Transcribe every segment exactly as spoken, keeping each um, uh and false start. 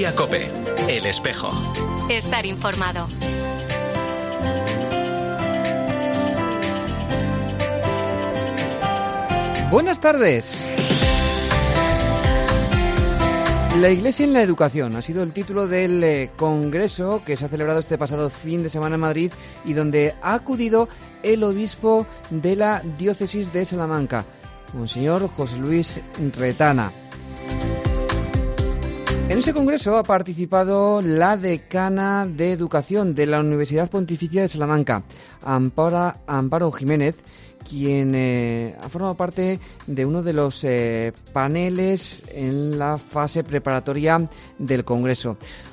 Herria COPE, El Espejo. Estar informado. Buenas tardes. La Iglesia en la educación ha sido el título del eh, congreso que se ha celebrado este pasado fin de semana en Madrid y donde ha acudido el obispo de la diócesis de Salamanca, Monseñor José Luis Retana. En ese congreso ha participado la decana de Educación de la Universidad Pontificia de Salamanca, Amparo, Amparo Jiménez, quien eh, ha formado parte de uno de los eh, paneles en la fase preparatoria del Congreso.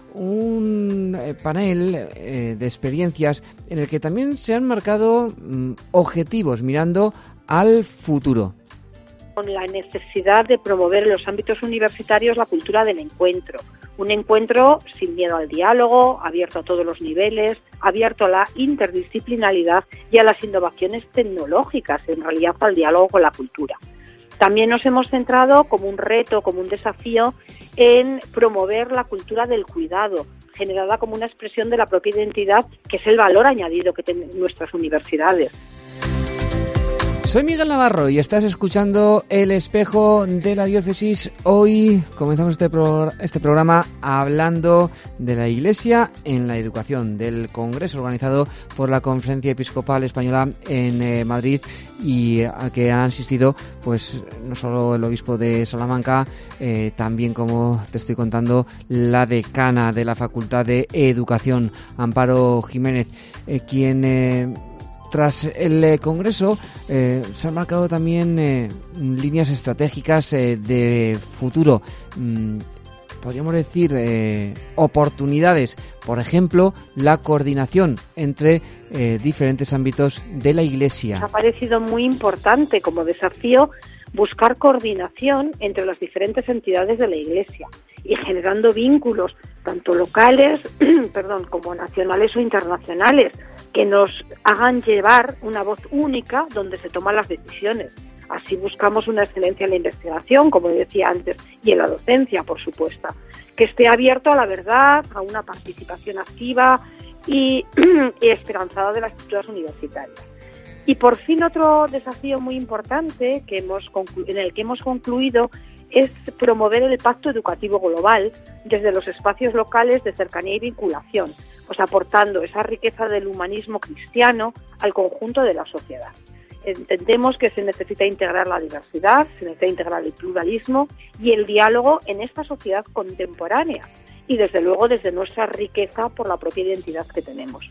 Un eh, panel eh, de experiencias en el que también se han marcado mm, objetivos mirando al futuro. Con la necesidad de promover en los ámbitos universitarios la cultura del encuentro. Un encuentro sin miedo al diálogo, abierto a todos los niveles, abierto a la interdisciplinaridad y a las innovaciones tecnológicas, en realidad al diálogo con la cultura. También nos hemos centrado como un reto, como un desafío, en promover la cultura del cuidado, generada como una expresión de la propia identidad, que es el valor añadido que tienen nuestras universidades. Soy Miguel Navarro y estás escuchando El Espejo de la Diócesis. Hoy comenzamos este, pro- este programa hablando de la Iglesia en la educación, del congreso organizado por la Conferencia Episcopal Española en eh, Madrid y a que han asistido pues no solo el obispo de Salamanca, eh, también, como te estoy contando, la decana de la Facultad de Educación, Amparo Jiménez, eh, quien... Eh, Tras el eh, Congreso eh, se han marcado también eh, líneas estratégicas eh, de futuro, mm, podríamos decir eh, oportunidades, por ejemplo, la coordinación entre eh, diferentes ámbitos de la Iglesia. Nos ha parecido muy importante como desafío buscar coordinación entre las diferentes entidades de la Iglesia y generando vínculos tanto locales, perdón, como nacionales o internacionales, que nos hagan llevar una voz única donde se toman las decisiones. Así buscamos una excelencia en la investigación, como decía antes, y en la docencia, por supuesto, que esté abierto a la verdad, a una participación activa y, y esperanzada de las estructuras universitarias. Y por fin otro desafío muy importante que hemos conclu- en el que hemos concluido es promover el pacto educativo global desde los espacios locales de cercanía y vinculación, pues aportando esa riqueza del humanismo cristiano al conjunto de la sociedad. Entendemos que se necesita integrar la diversidad, se necesita integrar el pluralismo y el diálogo en esta sociedad contemporánea y desde luego desde nuestra riqueza por la propia identidad que tenemos.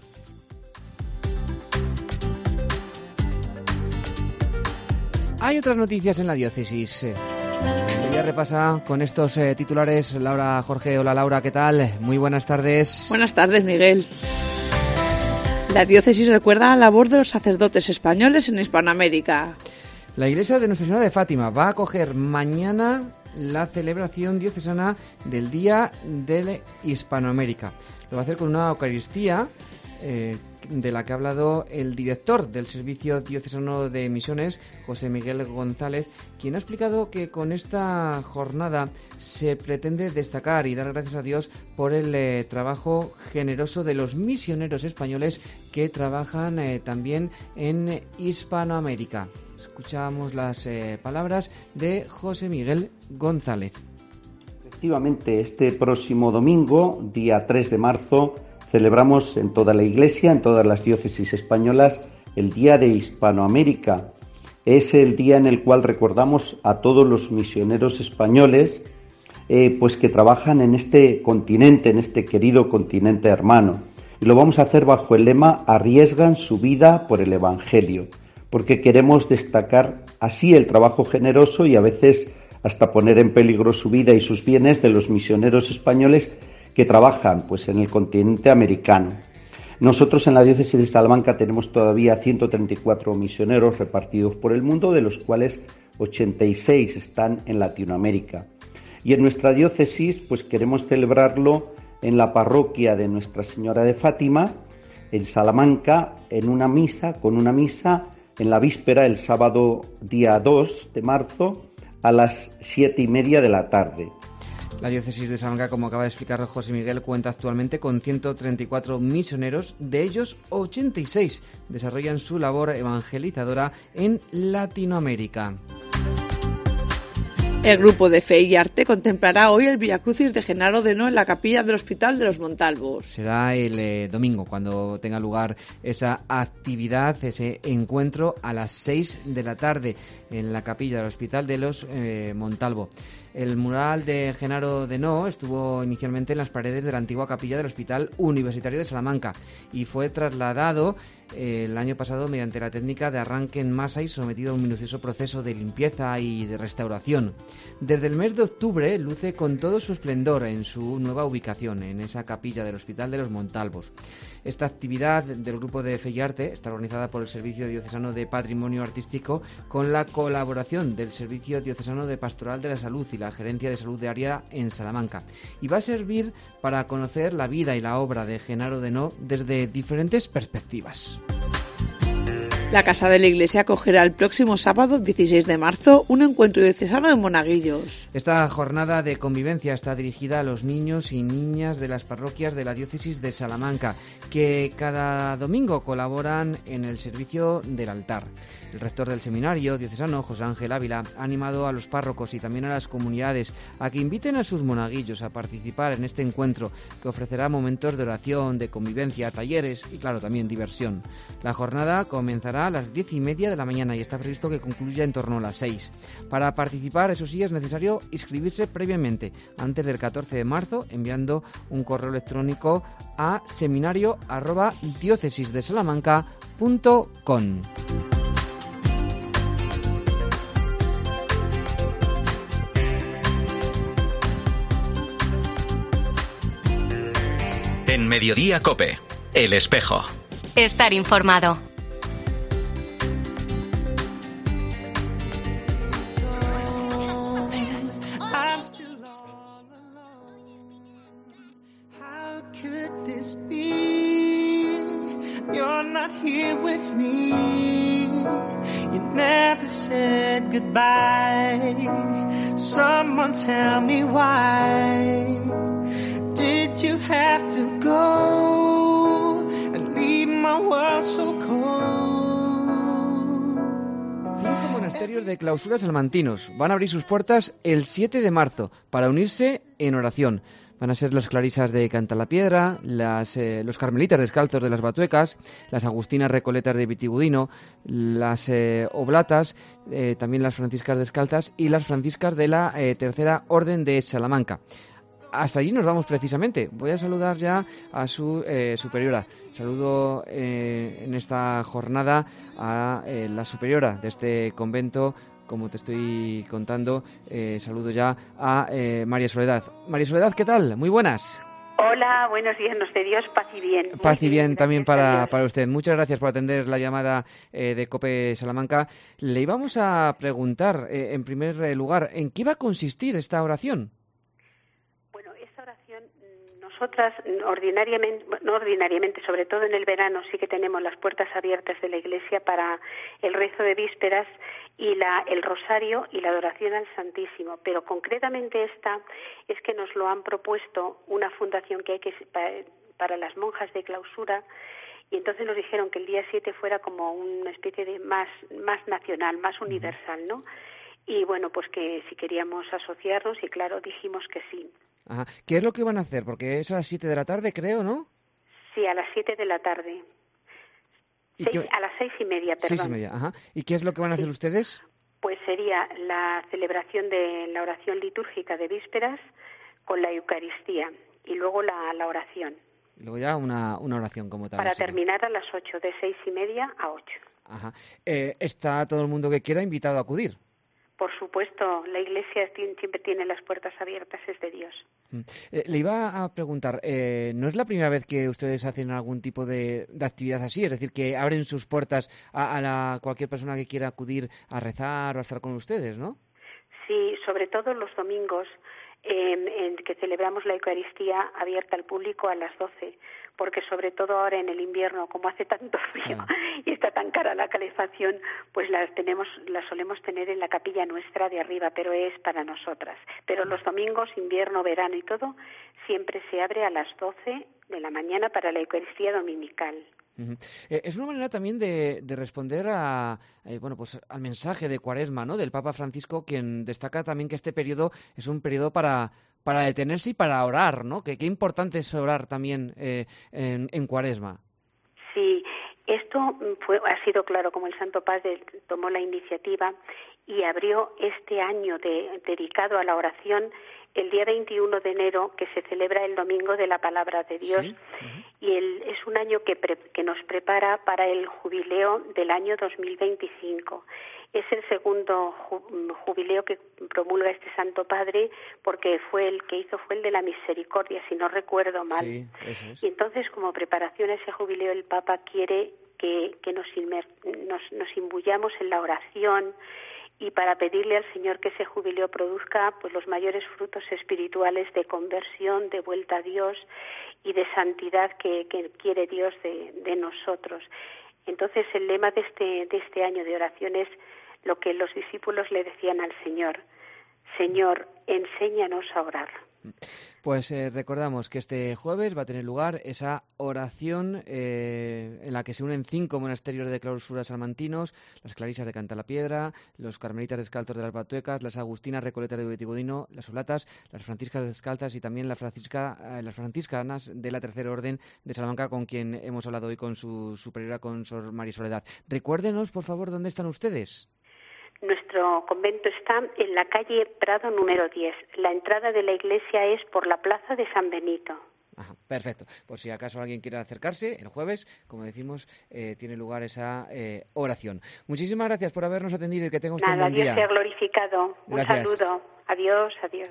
Hay otras noticias en la diócesis. Ya repasa con estos eh, titulares Laura Jorge. Hola Laura, ¿qué tal? Muy buenas tardes. Buenas tardes, Miguel. La diócesis recuerda la labor de los sacerdotes españoles en Hispanoamérica. La iglesia de Nuestra Señora de Fátima va a acoger mañana la celebración diocesana del Día de Hispanoamérica. Lo va a hacer con una Eucaristía eh, de la que ha hablado el director del Servicio Diocesano de Misiones, José Miguel González, quien ha explicado que con esta jornada se pretende destacar y dar gracias a Dios por el eh, trabajo generoso de los misioneros españoles que trabajan eh, también en Hispanoamérica. Escuchamos las eh, palabras de José Miguel González. Efectivamente, este próximo domingo, día tres de marzo, celebramos en toda la Iglesia, en todas las diócesis españolas, el Día de Hispanoamérica. Es el día en el cual recordamos a todos los misioneros españoles eh, pues que trabajan en este continente, en este querido continente hermano. Y lo vamos a hacer bajo el lema «Arriesgan su vida por el Evangelio», porque queremos destacar así el trabajo generoso y a veces hasta poner en peligro su vida y sus bienes de los misioneros españoles que trabajan pues en el continente americano. Nosotros en la diócesis de Salamanca tenemos todavía ciento treinta y cuatro misioneros repartidos por el mundo, de los cuales ochenta y seis están en Latinoamérica. Y en nuestra diócesis pues queremos celebrarlo en la parroquia de Nuestra Señora de Fátima, en Salamanca, en una misa, con una misa en la víspera, el sábado día dos de marzo, a las siete y media de la tarde. La diócesis de Salamanca, como acaba de explicar José Miguel, cuenta actualmente con ciento treinta y cuatro misioneros, de ellos ochenta y seis desarrollan su labor evangelizadora en Latinoamérica. El grupo de Fe y Arte contemplará hoy el Viacrucis de Genaro de No en la capilla del Hospital de los Montalvos. Será el eh, domingo cuando tenga lugar esa actividad, ese encuentro a las seis de la tarde en la capilla del Hospital de los eh, Montalvo. El mural de Genaro de No estuvo inicialmente en las paredes de la antigua capilla del Hospital Universitario de Salamanca y fue trasladado eh, el año pasado mediante la técnica de arranque en masa y sometido a un minucioso proceso de limpieza y de restauración. Desde el mes de octubre luce con todo su esplendor en su nueva ubicación, en esa capilla del Hospital de los Montalvos. Esta actividad del grupo de Fe y Arte está organizada por el Servicio Diocesano de Patrimonio Artístico con la colaboración del Servicio Diocesano de Pastoral de la Salud y la Gerencia de Salud de Área en Salamanca, y va a servir para conocer la vida y la obra de Genaro de No desde diferentes perspectivas. La Casa de la Iglesia acogerá el próximo sábado dieciséis de marzo un encuentro diocesano de monaguillos. Esta jornada de convivencia está dirigida a los niños y niñas de las parroquias de la diócesis de Salamanca, que cada domingo colaboran en el servicio del altar. El rector del seminario diocesano, José Ángel Ávila, ha animado a los párrocos y también a las comunidades a que inviten a sus monaguillos a participar en este encuentro, que ofrecerá momentos de oración, de convivencia, talleres y, claro, también diversión. La jornada comenzará a las diez y media de la mañana y está previsto que concluya en torno a las seis. Para participar, eso sí, es necesario inscribirse previamente, antes del catorce de marzo, enviando un correo electrónico a seminario arroba diócesis de salamanca punto com. En Mediodía COPE, El Espejo. Estar informado. Someone tell me why did you have to go and leave my world so cold? Cinco monasterios de clausura salmantinos van a abrir sus puertas el siete de marzo para unirse en oración. Van a ser las clarisas de Cantalapiedra, las, eh, los carmelitas descalzos de las Batuecas, las agustinas recoletas de Vitigudino, las eh, oblatas, eh, también las franciscas descalzas y las franciscas de la eh, Tercera Orden de Salamanca. Hasta allí nos vamos precisamente. Voy a saludar ya a su eh, superiora. Saludo eh, en esta jornada a eh, la superiora de este convento. Como te estoy contando, eh, saludo ya a eh, María Soledad. María Soledad, ¿qué tal? Muy buenas. Hola, buenos días, nos de Dios, paz y bien. Paz y bien, bien también para, para usted. Muchas gracias por atender la llamada eh, de COPE Salamanca. Le íbamos a preguntar, eh, en primer lugar, ¿en qué va a consistir esta oración? Bueno, esta oración, nosotras ordinariamente, no ordinariamente, sobre todo en el verano, sí que tenemos las puertas abiertas de la Iglesia para el rezo de vísperas y la, el rosario y la adoración al Santísimo, pero concretamente esta es que nos lo han propuesto una fundación que hay que para, para las monjas de clausura, y entonces nos dijeron que el día siete fuera como una especie de más, más nacional, más universal, ¿no? Y bueno, pues que si queríamos asociarnos, y claro, dijimos que sí. Ajá. ¿Qué es lo que van a hacer? Porque es a las siete de la tarde, creo, ¿no? Sí, a las siete de la tarde. Seis, qué... A las seis y media, perdón. Seis y media, ajá. ¿Y qué es lo que van a hacer sí. ustedes? Pues sería la celebración de la oración litúrgica de vísperas con la Eucaristía y luego la, la oración. Y luego ya una, una oración como tal. Para así. terminar a las ocho, de seis y media a ocho. Ajá. Eh, ¿Está todo el mundo que quiera invitado a acudir? Por supuesto, la Iglesia siempre tiene las puertas abiertas, es de Dios. Eh, le iba a preguntar, eh, ¿no es la primera vez que ustedes hacen algún tipo de, de actividad así? Es decir, que abren sus puertas a, a la, cualquier persona que quiera acudir a rezar o a estar con ustedes, ¿no? Sí, sobre todo los domingos, eh, en que celebramos la Eucaristía abierta al público a las doce, porque sobre todo ahora en el invierno, como hace tanto frío ah. y está tan cara la calefacción, pues las tenemos, las solemos tener en la capilla nuestra de arriba, pero es para nosotras. Pero los domingos, invierno, verano y todo, siempre se abre a las doce de la mañana para la Eucaristía dominical. Uh-huh. Eh, es una manera también de, de responder a eh, bueno pues al mensaje de Cuaresma, ¿no?, del Papa Francisco, quien destaca también que este periodo es un periodo para para detenerse y para orar, ¿no? Que qué importante es orar también eh, en, en Cuaresma. Sí, esto fue, ha sido claro como el Santo Padre tomó la iniciativa y abrió este año de, dedicado a la oración el día veintiuno de enero, que se celebra el Domingo de la Palabra de Dios. ¿Sí? Uh-huh. Y el, es un año que, pre, que nos prepara para el jubileo del año dos mil veinticinco. Es el segundo jubileo que promulga este Santo Padre, porque fue el que hizo fue el de la misericordia, si no recuerdo mal. Sí, eso es. Y entonces, como preparación a ese jubileo, el Papa quiere que, que nos, inmer, nos, nos imbuyamos en la oración, y para pedirle al Señor que ese jubileo produzca pues los mayores frutos espirituales de conversión, de vuelta a Dios y de santidad que, que quiere Dios de, de nosotros. Entonces el lema de este, de este año de oración es lo que los discípulos le decían al Señor: Señor, enséñanos a orar. Pues eh, recordamos que este jueves va a tener lugar esa oración eh, en la que se unen cinco monasterios de clausura salmantinos: las Clarisas de Cantalapiedra, los Carmelitas Descalzos de las Batuecas, las Agustinas Recoletas de Vitigudino, las Oblatas, las Franciscas Descalzas y también la Francisca, eh, las Franciscanas de la Tercera Orden de Salamanca, con quien hemos hablado hoy con su superiora, con Sor María Soledad. Recuérdenos, por favor, dónde están ustedes. Nuestro convento está en la calle Prado número diez. La entrada de la iglesia es por la plaza de San Benito. Ajá, perfecto. Por si acaso alguien quiere acercarse, el jueves, como decimos, eh, tiene lugar esa eh, oración. Muchísimas gracias por habernos atendido y que tenga usted Nada, un buen día. Dios sea glorificado. Gracias. Un saludo. Adiós, adiós.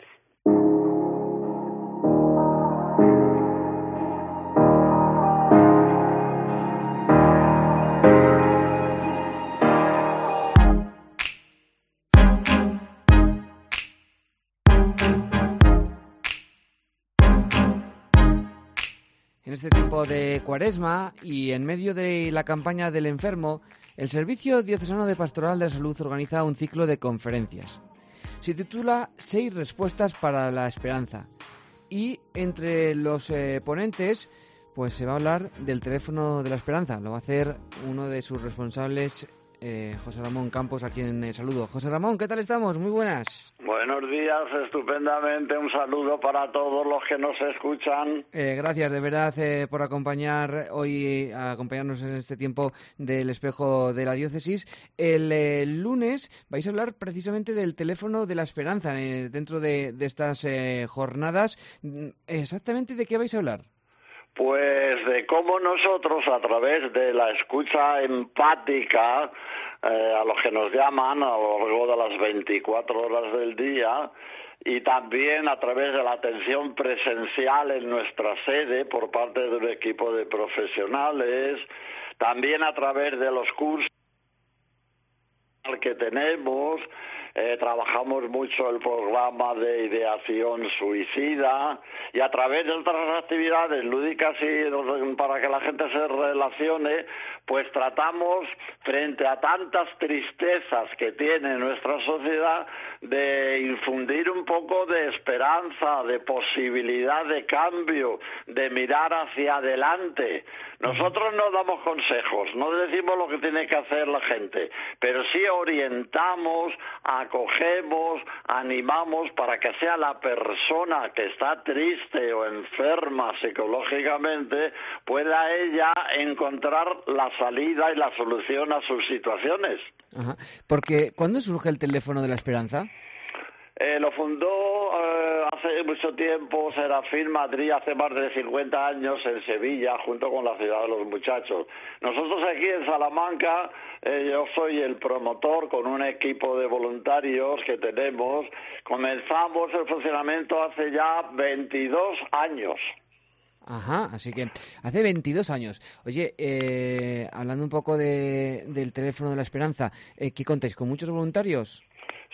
En este tiempo de Cuaresma y en medio de la campaña del enfermo, el Servicio Diocesano de Pastoral de la Salud organiza un ciclo de conferencias. Se titula Seis respuestas para la esperanza. Y entre los eh, ponentes, pues se va a hablar del teléfono de la esperanza. Lo va a hacer uno de sus responsables, eh, José Ramón Campos, a quien eh, saludo. José Ramón, ¿qué tal estamos? Muy buenas. Buenos días, estupendamente. Un saludo para todos los que nos escuchan. Eh, gracias, de verdad, eh, por acompañar hoy, a acompañarnos en este tiempo del Espejo de la Diócesis. El eh, lunes vais a hablar precisamente del teléfono de la esperanza eh, dentro de, de estas eh, jornadas. ¿Exactamente de qué vais a hablar? Pues de cómo nosotros, a través de la escucha empática eh, a los que nos llaman a lo largo de las veinticuatro horas del día, y también a través de la atención presencial en nuestra sede por parte de un equipo de profesionales, también a través de los cursos que tenemos. Eh, trabajamos mucho el programa de ideación suicida, y a través de otras actividades lúdicas y para que la gente se relacione, pues tratamos, frente a tantas tristezas que tiene nuestra sociedad, de infundir un poco de esperanza, de posibilidad de cambio, de mirar hacia adelante. Nosotros no damos consejos, no decimos lo que tiene que hacer la gente, pero sí orientamos, acogemos, animamos para que sea la persona que está triste o enferma psicológicamente, pueda ella encontrar la salida y la solución a sus situaciones. Ajá. Porque, ¿cuándo surge el teléfono de la esperanza? Eh, lo fundó eh, hace mucho tiempo Serafín Madrid, hace más de cincuenta años, en Sevilla, junto con la Ciudad de los Muchachos. Nosotros aquí en Salamanca, eh, yo soy el promotor con un equipo de voluntarios que tenemos. Comenzamos el funcionamiento hace ya veintidós años. Ajá, así que hace veintidós años. Oye, eh, hablando un poco de, del teléfono de la esperanza, eh, ¿qué contáis? ¿Con muchos voluntarios? Sí, actualmente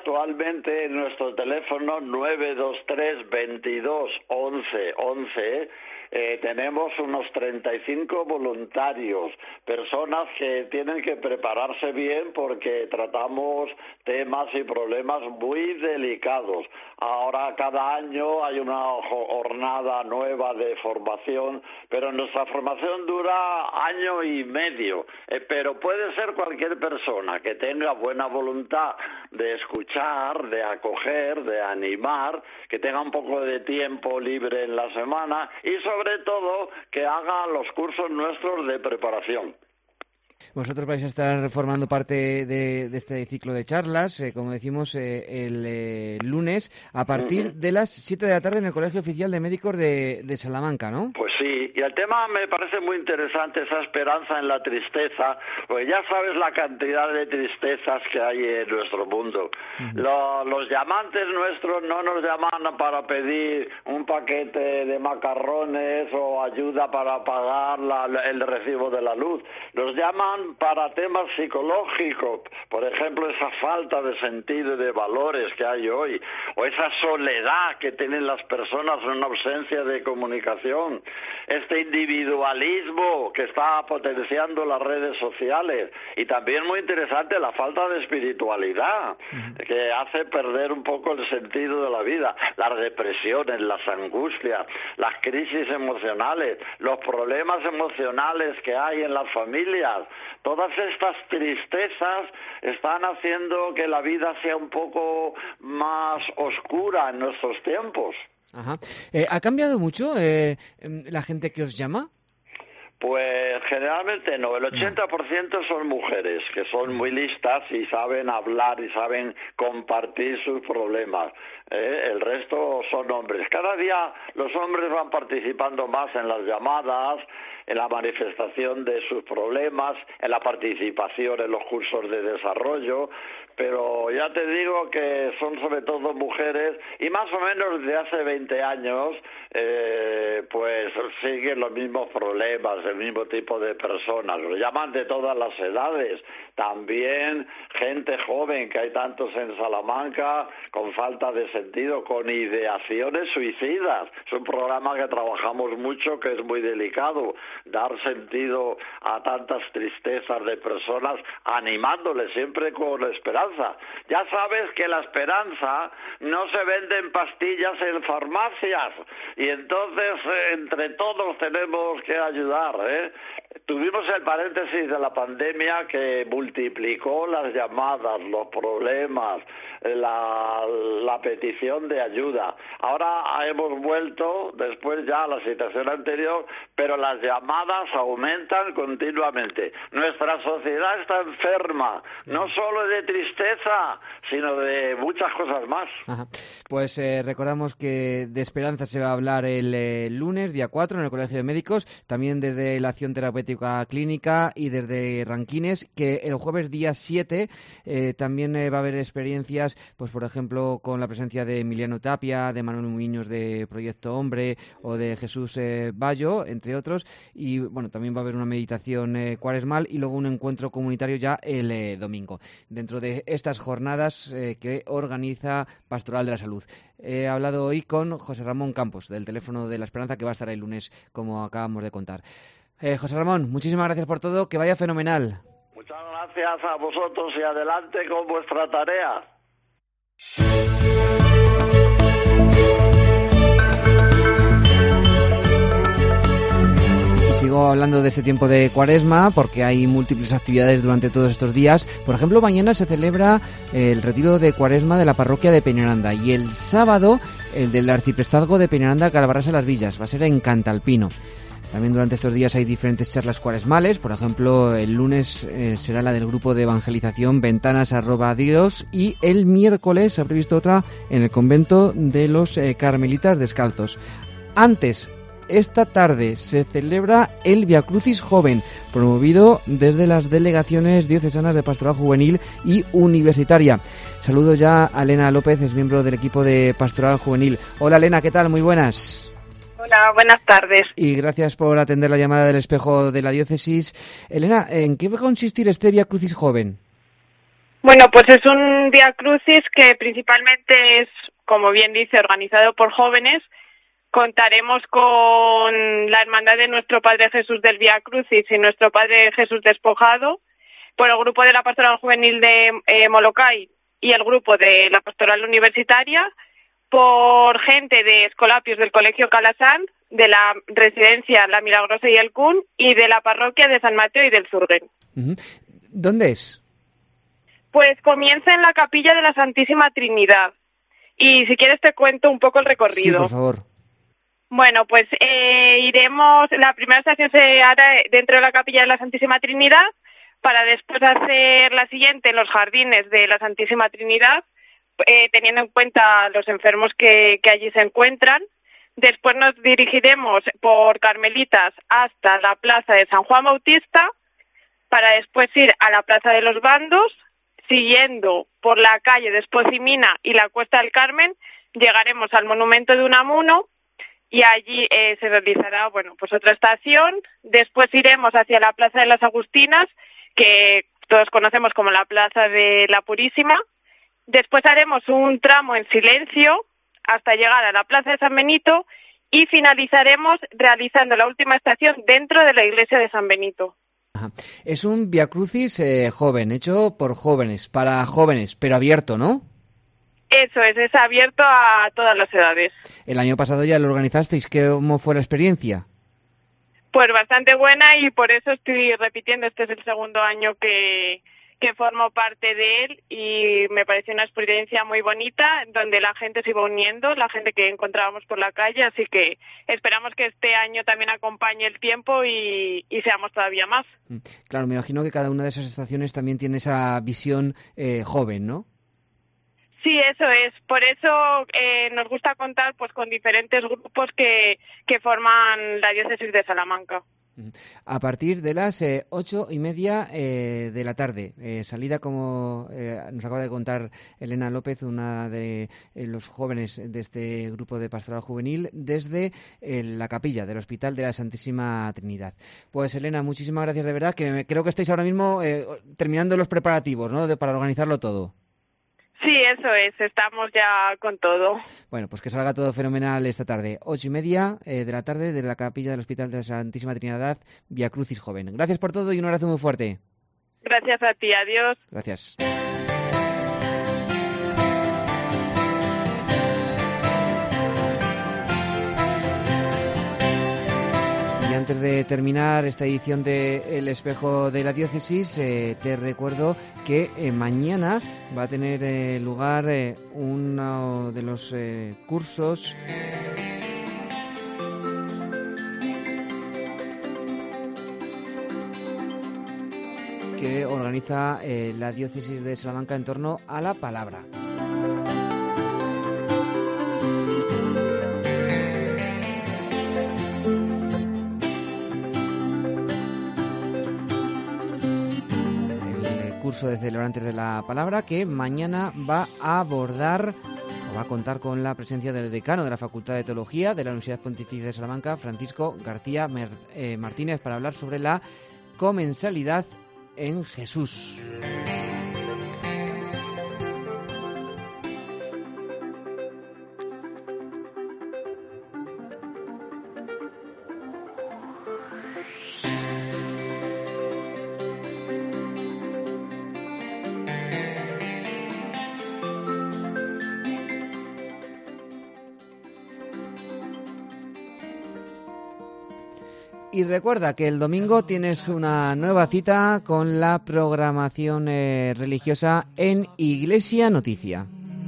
actualmente en nuestro teléfono nueve dos tres, veintidós, once, once, eh, tenemos unos treinta y cinco voluntarios, personas que tienen que prepararse bien porque tratamos temas y problemas muy delicados. Ahora cada año hay una jornada nueva de formación, pero nuestra formación dura año y medio, eh, pero puede ser cualquier persona que tenga buena voluntad de escuchar, de acoger, de animar, que tenga un poco de tiempo libre en la semana y sobre todo que haga los cursos nuestros de preparación. Vosotros vais a estar formando parte de, de este ciclo de charlas, eh, como decimos, eh, el eh, lunes, a partir uh-huh. de las siete de la tarde en el Colegio Oficial de Médicos de, de Salamanca, ¿no? Pues sí, y el tema me parece muy interesante, esa esperanza en la tristeza, porque ya sabes la cantidad de tristezas que hay en nuestro mundo. Uh-huh. Lo, los llamantes nuestros no nos llaman para pedir un paquete de macarrones o ayuda para pagar la, el recibo de la luz, nos llaman para temas psicológicos, por ejemplo, esa falta de sentido y de valores que hay hoy, o esa soledad que tienen las personas, una ausencia de comunicación, este individualismo que está potenciando las redes sociales, y también muy interesante la falta de espiritualidad, que hace perder un poco el sentido de la vida, las depresiones, las angustias, las crisis emocionales, los problemas emocionales que hay en las familias. Todas estas tristezas están haciendo que la vida sea un poco más oscura en nuestros tiempos. Ajá. Eh, ¿Ha cambiado mucho eh, la gente que os llama? Pues generalmente no, el ochenta por ciento son mujeres que son muy listas y saben hablar y saben compartir sus problemas. ¿eh? El resto son hombres. Cada día los hombres van participando más en las llamadas, en la manifestación de sus problemas, en la participación en los cursos de desarrollo, pero ya te digo que son sobre todo mujeres y más o menos de hace veinte años eh, pues siguen los mismos problemas, el mismo tipo de personas, lo llaman de todas las edades, también gente joven que hay tantos en Salamanca con falta de sentido, con ideaciones suicidas. Es un programa que trabajamos mucho, que es muy delicado, dar sentido a tantas tristezas de personas, animándoles siempre con esperanza. Ya sabes que la esperanza no se vende en pastillas en farmacias y entonces eh, entre todos tenemos que ayudar, ¿eh? Tuvimos el paréntesis de la pandemia que multiplicó las llamadas, los problemas, la, la petición de ayuda. Ahora hemos vuelto, después ya a la situación anterior, pero las llamadas aumentan continuamente. Nuestra sociedad está enferma, no solo de tristeza, sino de muchas cosas más. Ajá. Pues eh, recordamos que de esperanza se va a hablar el eh, lunes, día cuatro, en el Colegio de Médicos, también desde la acción terapéutica clínica y desde Ranquines, que el jueves día siete eh, también eh, va a haber experiencias, pues por ejemplo, con la presencia de Emiliano Tapia, de Manuel Muñoz de Proyecto Hombre o de Jesús eh, Bayo, entre otros, y bueno, también va a haber una meditación eh, cuaresmal y luego un encuentro comunitario ya el eh, domingo, dentro de estas jornadas eh, que organiza Pastoral de la Salud. He hablado hoy con José Ramón Campos, del teléfono de la Esperanza, que va a estar el lunes, como acabamos de contar. Eh, José Ramón, muchísimas gracias por todo, que vaya fenomenal. Muchas gracias a vosotros y adelante con vuestra tarea. Sigo hablando de este tiempo de Cuaresma porque hay múltiples actividades durante todos estos días. Por ejemplo, mañana se celebra el retiro de Cuaresma de la parroquia de Peñaranda y el sábado el del arciprestazgo de Peñaranda, Calabaras a las Villas. Va a ser en Cantalpino. También durante estos días hay diferentes charlas cuaresmales. Por ejemplo, el lunes eh, será la del grupo de evangelización Ventanas arroba Dios y el miércoles se ha previsto otra en el convento de los eh, Carmelitas Descalzos. Antes, esta tarde se celebra el Via Crucis Joven, promovido desde las delegaciones diocesanas de Pastoral Juvenil y Universitaria. Saludo ya a Elena López, es miembro del equipo de Pastoral Juvenil. Hola Elena, ¿qué tal? Muy buenas. Hola, buenas tardes. Y gracias por atender la llamada del Espejo de la Diócesis. Elena, ¿en qué va a consistir este Via Crucis Joven? Bueno, pues es un Vía Crucis que principalmente es, como bien dice, organizado por jóvenes. Contaremos con la Hermandad de Nuestro Padre Jesús del Vía Crucis y Nuestro Padre Jesús Despojado, por el grupo de la Pastoral Juvenil de eh, Molokai y el grupo de la Pastoral Universitaria, por gente de Escolapios del Colegio Calasán, de la Residencia La Milagrosa y el Cun y de la Parroquia de San Mateo y del Zurgen. Uh-huh. ¿Dónde es? Pues comienza en la Capilla de la Santísima Trinidad. Y si quieres te cuento un poco el recorrido. Sí, por favor. Bueno, pues eh, iremos, la primera estación se hará dentro de la Capilla de la Santísima Trinidad, para después hacer la siguiente en los jardines de la Santísima Trinidad, eh, teniendo en cuenta los enfermos que, que allí se encuentran. Después nos dirigiremos por Carmelitas hasta la Plaza de San Juan Bautista, para después ir a la Plaza de los Bandos, siguiendo por la calle de Espoz-y-Mina y la Cuesta del Carmen, llegaremos al Monumento de Unamuno, y allí eh, se realizará, bueno, pues otra estación. Después iremos hacia la Plaza de las Agustinas, que todos conocemos como la Plaza de la Purísima. Después haremos un tramo en silencio hasta llegar a la Plaza de San Benito y finalizaremos realizando la última estación dentro de la iglesia de San Benito. Ajá. Es un Vía Crucis eh, joven, hecho por jóvenes, para jóvenes, pero abierto, ¿no? Eso es, es abierto a todas las edades. El año pasado ya lo organizasteis, ¿cómo fue la experiencia? Pues bastante buena, y por eso estoy repitiendo, este es el segundo año que, que formo parte de él, y me pareció una experiencia muy bonita, donde la gente se iba uniendo, la gente que encontrábamos por la calle, así que esperamos que este año también acompañe el tiempo y, y seamos todavía más. Claro, me imagino que cada una de esas estaciones también tiene esa visión eh, joven, ¿no? Sí, eso es. Por eso eh, nos gusta contar pues con diferentes grupos que, que forman la diócesis de Salamanca. A partir de las eh, ocho y media eh, de la tarde, eh, salida, como eh, nos acaba de contar Elena López, una de eh, los jóvenes de este grupo de Pastoral Juvenil, desde eh, la capilla del Hospital de la Santísima Trinidad. Pues Elena, muchísimas gracias, de verdad, que me, creo que estáis ahora mismo eh, terminando los preparativos, ¿no?, de, para organizarlo todo. Sí, eso es, estamos ya con todo. Bueno, pues que salga todo fenomenal esta tarde. Ocho y media eh, de la tarde, de la capilla del Hospital de la Santísima Trinidad, Vía Crucis Joven. Gracias por todo y un abrazo muy fuerte. Gracias a ti, adiós. Gracias. Y antes de terminar esta edición de El Espejo de la Diócesis, eh, te recuerdo que eh, mañana va a tener eh, lugar eh, uno de los eh, cursos que organiza eh, la Diócesis de Salamanca en torno a la palabra. Curso de celebrantes de la palabra, que mañana va a abordar o va a contar con la presencia del decano de la Facultad de Teología de la Universidad Pontificia de Salamanca, Francisco García Mer- eh, Martínez, para hablar sobre la comensalidad en Jesús. Y recuerda que el domingo tienes una nueva cita con la programación eh, religiosa en Iglesia Noticia.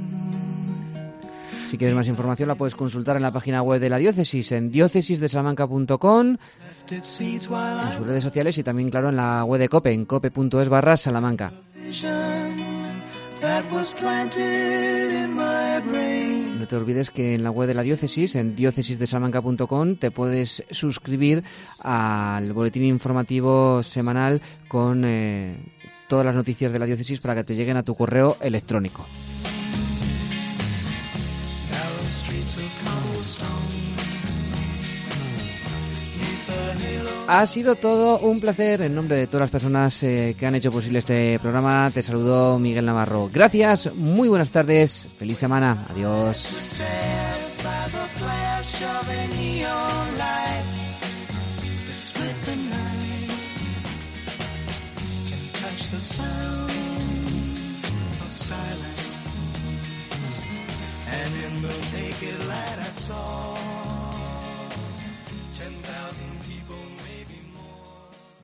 Si quieres más información la puedes consultar en la página web de la diócesis, en diócesis de salamanca punto com, en sus redes sociales y también, claro, en la web de COPE, en cope punto es barra Salamanca. No te olvides que en la web de la diócesis, en diócesis de salamanca punto com, te puedes suscribir al boletín informativo semanal con eh, todas las noticias de la diócesis para que te lleguen a tu correo electrónico. Ha sido todo un placer. En nombre de todas las personas eh, que han hecho posible este programa, te saludo Miguel Navarro. Gracias, muy buenas tardes, feliz semana, adiós. And in the naked light I saw ten thousand